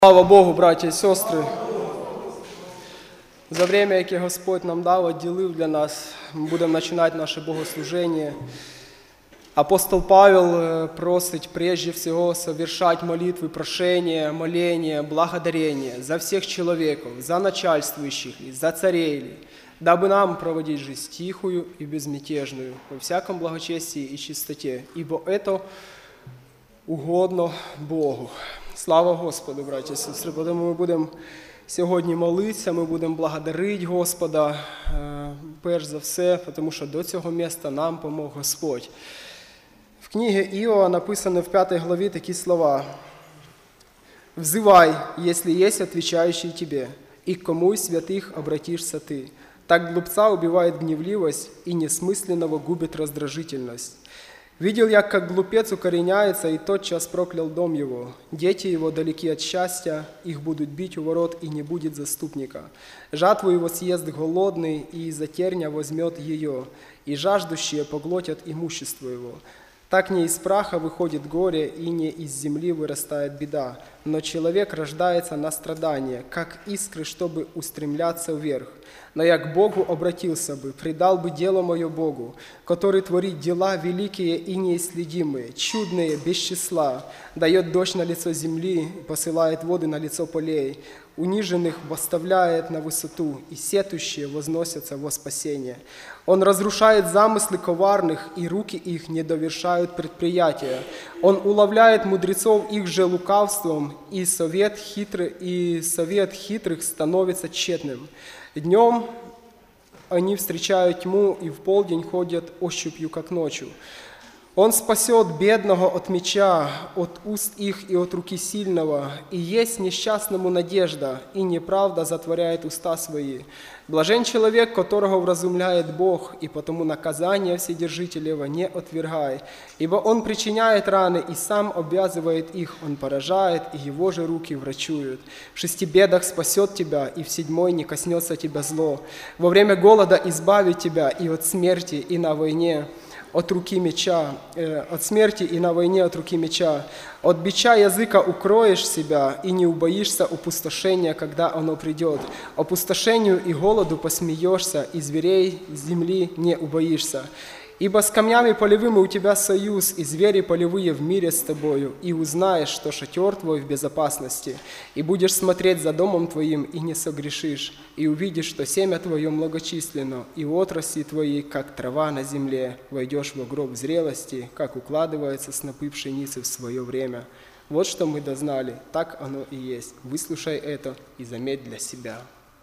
Слава Богу, браття і сестри! За время, яке Господь нам дав, відділив для нас, ми будемо починати наше богослуження. Апостол Павел просить прежде всего совершать молитвы, прошения, моления, благодарения за всех человеков, за начальствующих, за царей, дабы нам проводить жизнь тихую и безмятежную, во всяком благочестии и чистоте, ибо это угодно Богу. Слава Господу, браті і сестри, тому ми будемо сьогодні молитися, ми будемо благодарити Господа, перш за все, тому що до цього місця нам помог Господь. В книге Иова написано в 5 главе такие слова. «Взывай, если есть отвечающий тебе, и к кому из святых обратишься ты. Так глупца убивает гневливость, и несмысленного губит раздражительность. Видел я, как глупец укореняется, и тотчас проклял дом его. Дети его далеки от счастья, их будут бить у ворот, и не будет заступника. Жатву его съест голодный, и из-за терня возьмет ее, и жаждущие поглотят имущество его. Так не из праха выходит горе, и не из земли вырастает беда. Но человек рождается на страдание, как искры, чтобы устремляться вверх. Но я к Богу обратился бы, предал бы дело мое Богу, который творит дела великие и неисследимые, чудные, без числа, дает дождь на лицо земли, посылает воды на лицо полей, униженных восставляет на высоту, и сетующие возносятся во спасение. Он разрушает замыслы коварных, и руки их не довершают предприятия. Он уловляет мудрецов их же лукавством, и совет хитрых становится тщетным. Днем они встречают тьму, и в полдень ходят ощупью, как ночью. Он спасет бедного от меча, от уст их и от руки сильного, и есть несчастному надежда, и неправда затворяет уста свои. Блажен человек, которого вразумляет Бог, и потому наказание Вседержителева не отвергай, ибо он причиняет раны и сам обвязывает их, он поражает, и его же руки врачуют. В 6 бедах спасет тебя, и в 7 не коснется тебя зло. Во время голода избавит тебя и от смерти, и на войне от руки меча, от смерти и на войне от руки меча. От бича языка укроешь себя, и не убоишься опустошения, когда оно придет. Опустошению и голоду посмеешься, и зверей земли не убоишься. Ибо с камнями полевыми у тебя союз, и звери полевые в мире с тобою, и узнаешь, что шатер твой в безопасности, и будешь смотреть за домом твоим, и не согрешишь, и увидишь, что семя твое многочисленно, и отрасли твои, как трава на земле, войдешь во гроб зрелости, как укладывается снопы пшеницы в свое время. Вот что мы дознали, так оно и есть. Выслушай это и заметь для себя».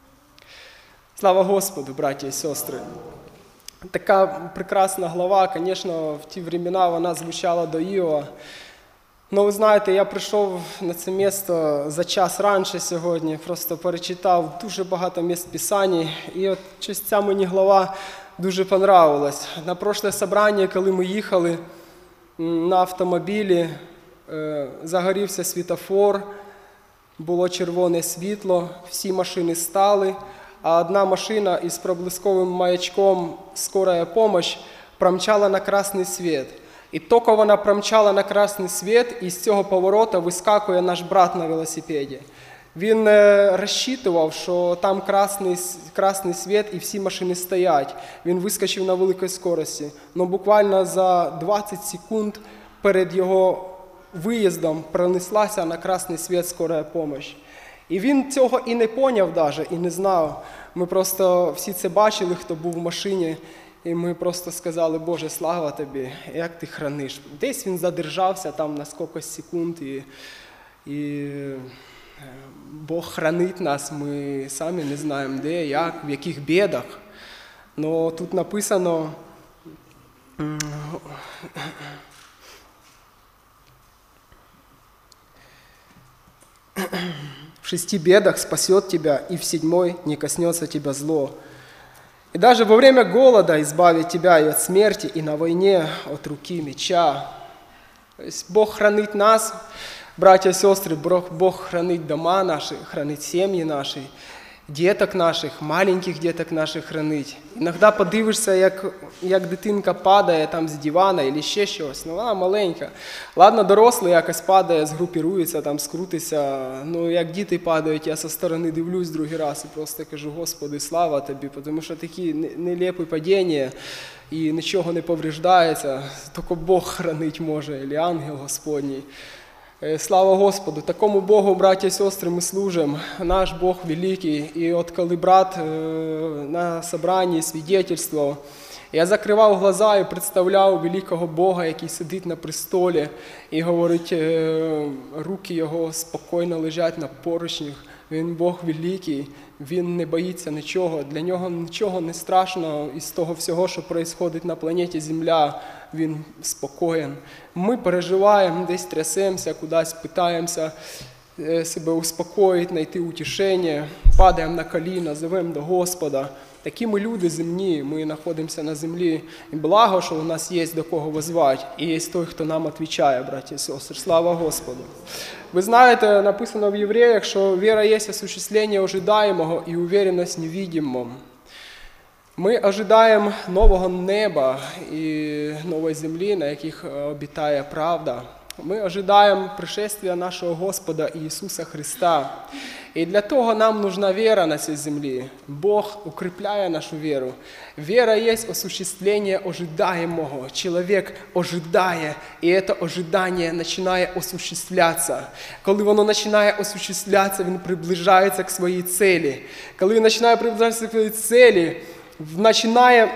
Слава Господу, братья и сестры! Така прекрасна глава, звісно, в ті времена вона звучала до Іова. Ну, ви знаєте, я прийшов на це місце за час раніше сьогодні, просто перечитав дуже багато місць Писання, і от щось ця мені глава дуже понравилась. На прошле собрання, коли ми їхали на автомобілі, загорівся світлофор, було червоне світло, всі машини стали, а одна машина із проблисковим маячком «Скорая помощь» промчала на красний світ. І тільки вона промчала на красний світ, і з цього поворота вискакує наш брат на велосипеді. Він розчитував, що там красний світ і всі машини стоять. Він вискочив на великій швидкості. Но буквально за 20 секунд перед його виїздом пронеслася на красний світ «Скорая помощь». І він цього і не поняв даже, і не знав. Ми просто всі це бачили, хто був в машині, і ми просто сказали: «Боже, слава тобі, як ти храниш». Десь він задержався там на скільки секунд, і Бог хранить нас, ми самі не знаємо де, як, в яких бідах. Но тут написано: «В 6 бедах спасет тебя, и в 7 не коснется тебя зло. И даже во время голода избавит тебя и от смерти, и на войне от руки меча». То есть Бог хранит нас, братья и сестры, Бог хранит дома наши, хранит семьи наши. діток наших, маленьких діток наших хранить. Іноді подивишся, як дитинка падає там з дивана або ще щось, ну вона маленька. Ладно, дорослий якось падає, згрупірується, там скрутиться, ну як діти падають, я зі сторони дивлюсь другий раз і просто кажу, Господи, слава Тобі, тому що такі нелепі падіння і нічого не повреждається, тільки Бог хранить може, або ангел Господній. Слава Господу! Такому Богу, браття і сестри, ми служимо. Наш Бог великий. І от коли брат на собранні свідетельствував, я закривав глаза і представляв великого Бога, який сидить на престолі і говорить, руки його спокійно лежать на поручнях. Він Бог великий, він не боїться нічого, для нього нічого не страшно із того всього, що відбувається на планеті Земля. Він спокоєн. Ми переживаємо, десь трясемося, кудись питаємося себе успокоїти, знайти утішення, падаємо на коліна, зовемо до Господа. Такі ми люди земні, ми знаходимося на землі. І благо, що у нас є до кого возвати, і є той, хто нам відповідає, браті і сестри. Слава Господу! Ви знаєте, написано в Євреях, що віра є осуществлення ожидаємого і уверенность в невидимом. Ми ожидаємо нового неба і нової землі, на яких обітає правда. Ми ожидаємо пришествия нашого Господа Ісуса Христа. І для того нам нужна віра на цій землі. Бог укріпляє нашу віру. Віра є осуществлення ожидаємого. Чоловік ожидає, і це ожидання починає осуществлятися. Коли воно починає осуществлятися, він приближається к своїй цілі. Коли він починає приближатися к своїй цілі, починає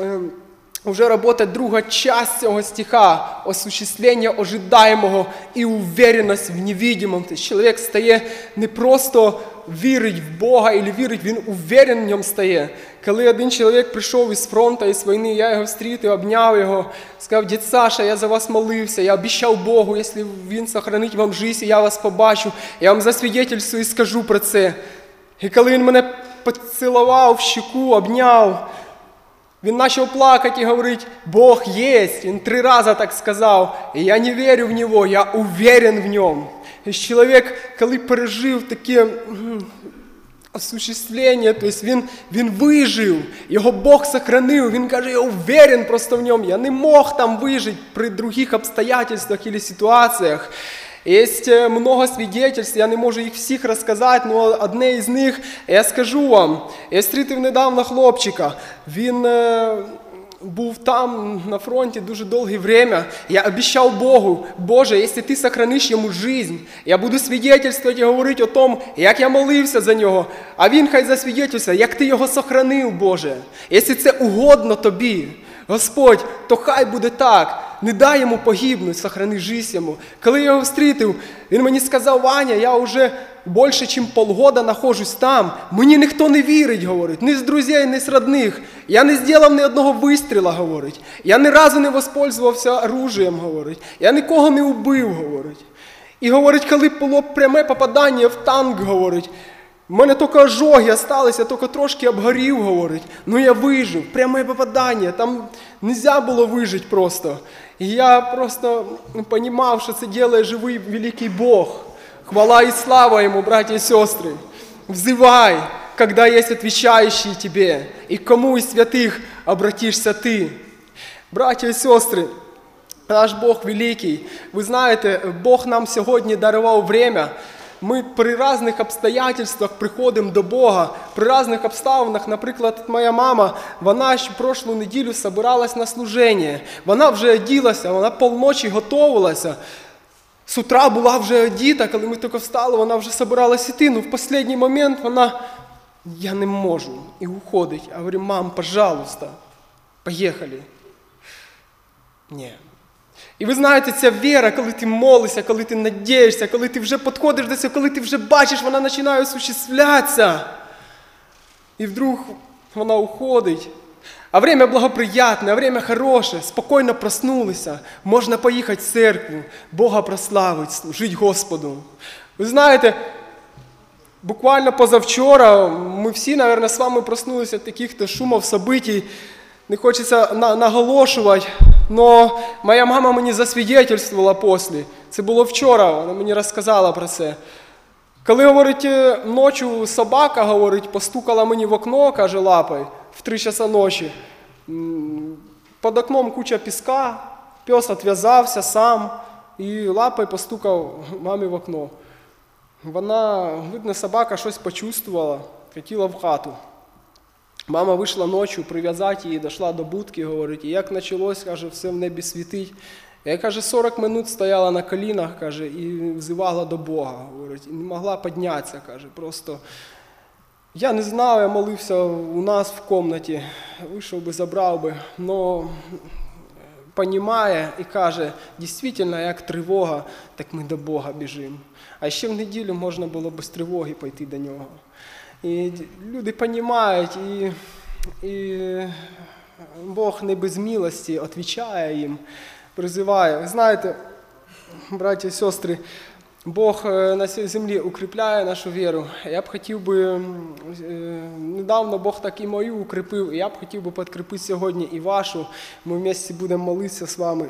вже працювати друга частина цього стиха, осуществлення ожидаємого і уверенность в невидимом. Тобто чоловік стає не просто вірить в Бога, або вірить, він уверен в ньому стає. Коли один чоловік прийшов із фронту, із війни, я його зустрів, обняв його, сказав, дід Саша, я за вас молився, я обіцяв Богу, якщо він сохранить вам життя, я вас побачу, я вам засвідетельствую і скажу про це. І коли він мене поцілував в щеку, обняв, він почав плакати і говорить, Бог є. Він 3 рази так сказав. І я не вірю в нього, я уверен в ньому. І чоловік, коли пережив таке осуществлення, тобто він вижив, його Бог сохранив, він каже, я уверен просто в ньому, я не мог там вижити при других обстоятельствах або ситуаціях. Є много свідетельств, я не можу їх всіх розказати, але одне із них я скажу вам. Я зустрів недавно хлопчика, він був там на фронті дуже довге время. Я обіцяв Богу, Боже, якщо ти сохраниш йому життя, я буду свідетельствувати і говорити о том, як я молився за нього, а він хай засвідетельствує, як ти його сохранив, Боже. Якщо це угодно тобі, Господь, то хай буде так. Не дай йому погибнути, сохрани життя йому. Коли я його зустрів, він мені сказав, Ваня, я вже більше, ніж полгода знаходжусь там. Мені ніхто не вірить, говорить, ні з друзів, ні з родних. Я не зробив ні одного вистріла, говорить. Я ні разу не воспользувався оружием, говорить. Я нікого не убив, говорить. І, говорить, коли було пряме попадання в танк, говорить, в мене тільки ожоги залишилися, я тільки трошки обгорів, говорить. Ну я вижив, пряме попадання, там не можна було вижити просто. І я просто розумів, що це робить живий великий Бог. Хвала і слава йому, браті і сестри. Взивай, коли є відповідаючий тобі, і кому із святих обратишся ти. Браті і сестри, наш Бог великий. Ви знаєте, Бог нам сьогодні дарував время. Ми при різних обстоятельствах приходимо до Бога, при різних обставинах. Наприклад, моя мама, вона ще прошлу неділю збиралась на служення. Вона вже оділася, вона полночі готувалася. З утра була вже одіта, коли ми тільки встали, вона вже збиралась іти. Ну, в останній момент вона, я не можу, і уходить. Я говорю, мам, пожалуйста, поїхали. Ні. І ви знаєте, ця віра, коли ти молишся, коли ти надієшся, коли ти вже підходиш до цього, коли ти вже бачиш, вона починає осуществлятися. І вдруг вона уходить. А время благоприятне, а время хороше, спокійно проснулися, можна поїхати в церкву, Бога прославити, служити Господу. Ви знаєте, буквально позавчора ми всі, мабуть, з вами проснулися від таких шумів, событий, не хочеться наголошувати, але моя мама мені засвідетельствувала після. Це було вчора, вона мені розказала про це. Коли, говорить, ночі собака, говорить, постукала мені в окно, каже, лапою, в 3 часа ночі. Під окном куча піска, пес відв'язався сам і лапою постукав мамі в окно. Вона, видно, собака щось почувствувала, хотіла в хату. Мама вийшла ночі прив'язати її, дійшла до будки, говорить, і як почалось, каже, все в небі світить. Я, каже, 40 минут стояла на колінах, каже, і взивала до Бога, говорить, і не могла піднятися, каже, просто. Я не знав, я молився у нас в кімнаті, вийшов би, забрав би, но розуміє і каже, дійсно, як тривога, так ми до Бога біжимо. А ще в неділю можна було без тривоги пойти до нього. І люди розуміють, і Бог не без милості відповідає їм, призиває. Ви знаєте, браті і сестри, Бог на цій землі укріпляє нашу віру. Я б хотів би, недавно Бог так і мою укріпив, і я б хотів би підкріпити сьогодні і вашу. Ми вместе будемо молитися з вами.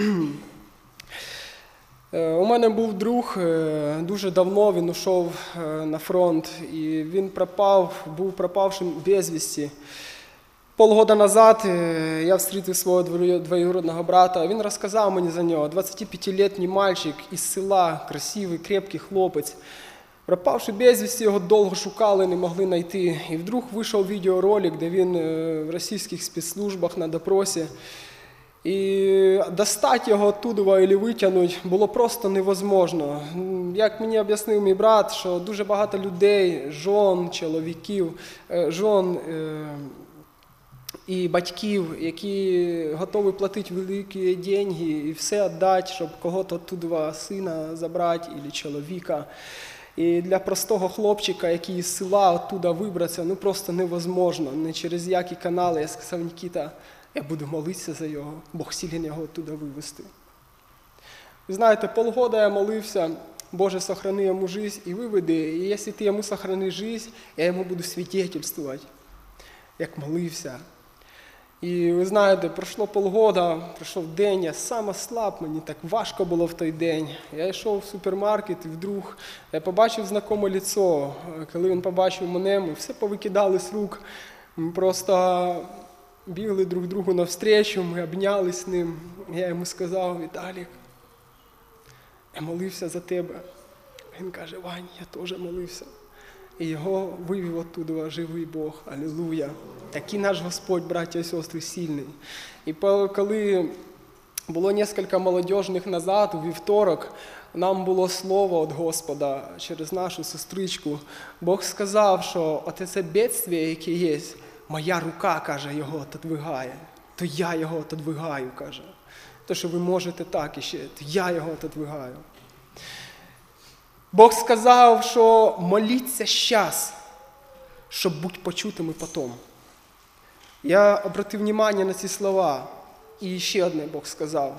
У мене був друг, дуже давно він ушов на фронт, і він був пропавшим безвісті. Полгода назад я встретив свого двоюродного брата, він розказав мені за нього. 25-літній мальчик із села, красивий, крепкий хлопець. Пропавши безвісті, його довго шукали, не могли знайти. І вдруг вийшов відеоролик, де він в російських спецслужбах на допросі. І достати його оттуда або витягнути було просто невозможно. Як мені об'яснив мій брат, що дуже багато людей, жон, чоловіків, жон і батьків, які готові платити великі гроші і все віддати, щоб когось оттуда сина забрати або чоловіка. І для простого хлопчика, який із села оттуда вибратися, просто невозможно. Не через які канали. Я сказав, Нікіта, я буду молитися за його, Бог силен його оттуда вивести. Ви знаєте, полгода я молився, Боже, сохрани йому життя і виведи. І якщо ти йому сохрани життя, я йому буду свідчити, як молився. І ви знаєте, пройшло полгода, пройшов день, я сам ослаб, мені так важко було в той день. Я йшов в супермаркет і вдруг я побачив знайоме лицо. Коли він побачив мене, ми все повикидали з рук, ми просто бігли друг другу навстрічу, ми обнялись з ним. Я йому сказав, Віталік, я молився за тебе. Він каже, Вань, я теж молився. І його вивів оттуда живий Бог. Алілуя. Такий наш Господь, браття і сестри, сильний. І коли було кілька молодіжних назад, у вівторок, нам було слово від Господа через нашу сестричку. Бог сказав, що оце бедствие, яке є, моя рука, каже, його отодвигає. То я його отодвигаю, каже. То, що ви можете так іще, то я його отодвигаю. Бог сказав, що моліться зараз, щоб бути почутими потім. Я обратив увагу на ці слова. І ще одне Бог сказав.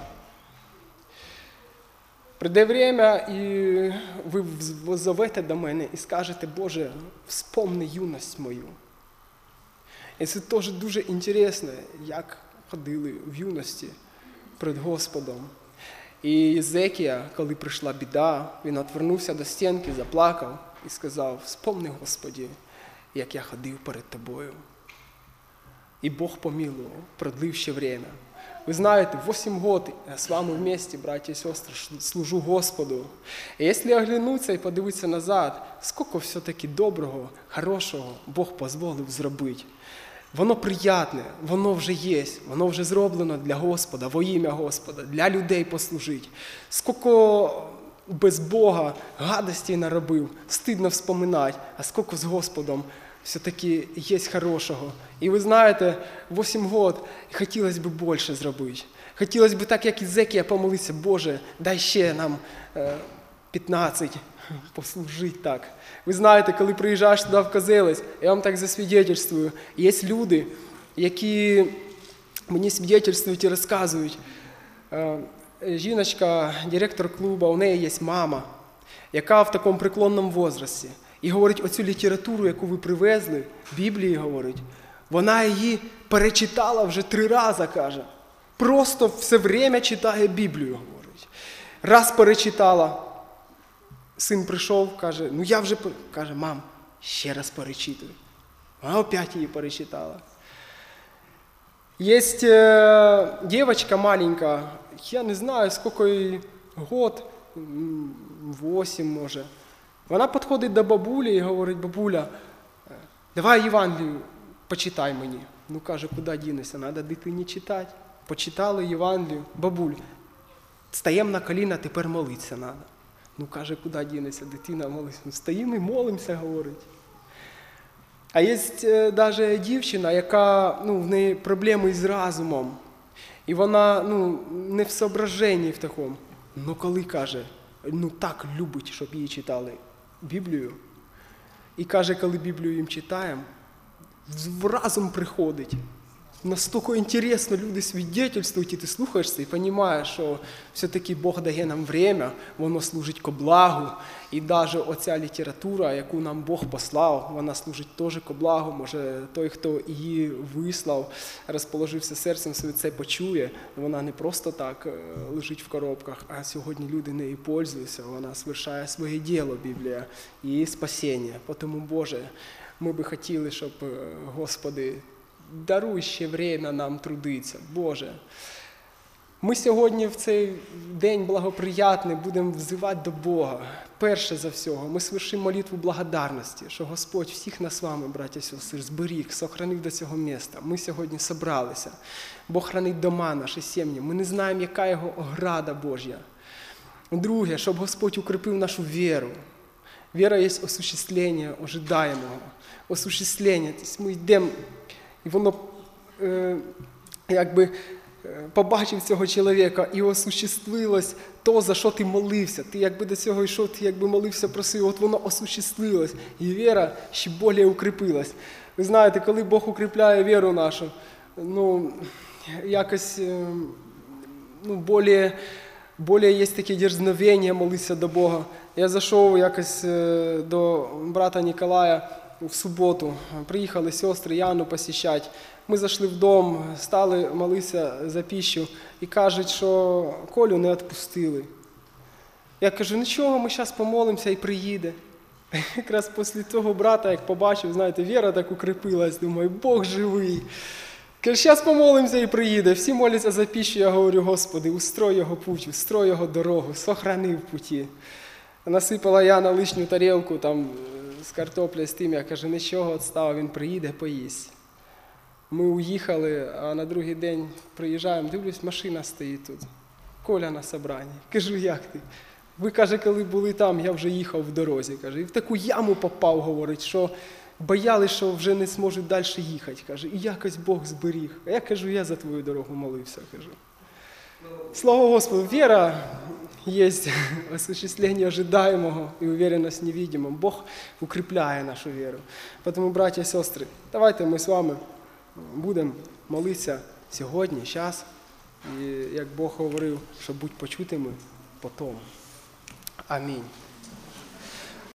Прийде время, і ви зовете до мене і скажете, Боже, вспомни юність мою. І це теж дуже цікаво, як ходили в юності перед Господом. І Єзекія, коли прийшла біда, він відвернувся до стінки, заплакав і сказав, вспомни, Господи, як я ходив перед Тобою. І Бог помилував, продлив ще время. Ви знаєте, 8 років я з вами вместе, браті і сестри, служу Господу. І якщо оглянутися і подивитися назад, скільки все-таки доброго, хорошого Бог дозволив зробити. Воно приємне, воно вже є, воно вже зроблено для Господа, во ім'я Господа, для людей послужити. Скільки без Бога гадостей наробив, стидно вспоминати, а скільки з Господом все-таки є хорошого. І ви знаєте, 8 років хотілося б більше зробити. Хотілося б так, як Єзекія, помолитися, Боже, дай ще нам 15, послужити так. Ви знаєте, коли приїжджаєш туди в Козелець, я вам так засвідчую, є люди, які мені свідчують і розказують. Жіночка, директор клубу, у неї є мама, яка в такому преклонному возрасті. І говорить, оцю літературу, яку ви привезли, Біблії, говорить, вона її перечитала вже 3 рази, каже. Просто все время читає Біблію, говорить. Раз перечитала, Син прийшов, каже, ну я вже, каже, мам, ще раз перечитую. Вона опять її перечитала. Есть девочка маленькая, я не знаю, сколько ей год, 8 може. Вона підходить до бабулі і говорить, бабуля, давай Євангелію почитай мені. Ну, каже, куди дінешся, треба дитині читати. Почитали Євангелію, бабуль, стаємо на коліна, тепер молитися треба. Ну, каже, куди дінешся, дитина молиться. Ну, стоїмо і молимося, говорить. А є навіть дівчина, яка, в неї проблеми з разумом. І вона, не в соображенні в такому. Ну, коли, каже, так любить, щоб їй читали Біблію. І каже, коли Біблію їм читаємо, в разум приходить. Настільки інтересно люди свідетельствують, і ти слухаєшся і розумієш, що все-таки Бог дає нам время, воно служить ко благу. І навіть оця література, яку нам Бог послав, вона служить теж ко благу. Може, той, хто її вислав, розположився серцем своє, це почує. Вона не просто так лежить в коробках, а сьогодні люди нею пользуються. Вона свершає своє діло, Біблія, і спасіння. Тому, Боже, ми би хотіли, щоб, Господи, даруй ще время нам трудиться, Боже. Ми сьогодні в цей день благоприятний будемо взивати до Бога. Перше за всього, ми свершимо молитву благодарності, що Господь всіх нас з вами, браття і сестри, зберіг, сохранив до цього міста. Ми сьогодні зібралися. Бог хранить дома наші, сім'ї. Ми не знаємо, яка його ограда Божя. Друге, щоб Господь укріпив нашу віру. Віра є осуществлення ожидаємого. Осуществлення. Тобто ми йдемо, і воно, побачив цього чоловіка, і осуществилось то, за що ти молився. Ти якби до цього йшов, ти якби молився, просив, от воно осуществилось. І віра ще більше укріпилась. Ви знаєте, коли Бог укріпляє віру нашу, якось, більше є таке дерзновення молитися до Бога. Я зайшов якось до брата Ніколая в суботу. Приїхали сестри Яну посещати. Ми зайшли в дом, стали молитися за пищу і кажуть, що Колю не відпустили. Я кажу, нічого, ми зараз помолимося і приїде. Якраз після того брата, як побачив, знаєте, віра так укріпилась, думаю, Бог живий. Каже, зараз помолимося і приїде. Всі моляться за пищу, я говорю, Господи, устрой його путь, устрой його дорогу, сохрани в путі. Насипала Яна лишню тарілку там з картоплею, з тим, я кажу, нічого, відстав, він приїде, поїсть. Ми уїхали, а на другий день приїжджаємо, дивлюсь, машина стоїть тут. Коля на собранні. Кажу, як ти? Ви, каже, коли були там, я вже їхав в дорозі. Каже, і в таку яму попав, говорить, що боялись, що вже не зможуть далі їхати. Каже, і якось Бог зберіг. А я кажу, я за твою дорогу молився. Кажу. Слава Господу, віра є осуществлення ожидаємого і уверенность в невидимом. Бог укріпляє нашу віру. Тому, браття і сестри, давайте ми з вами будемо молитися сьогодні, зараз. І як Бог говорив, що будь почутими потом. Амінь.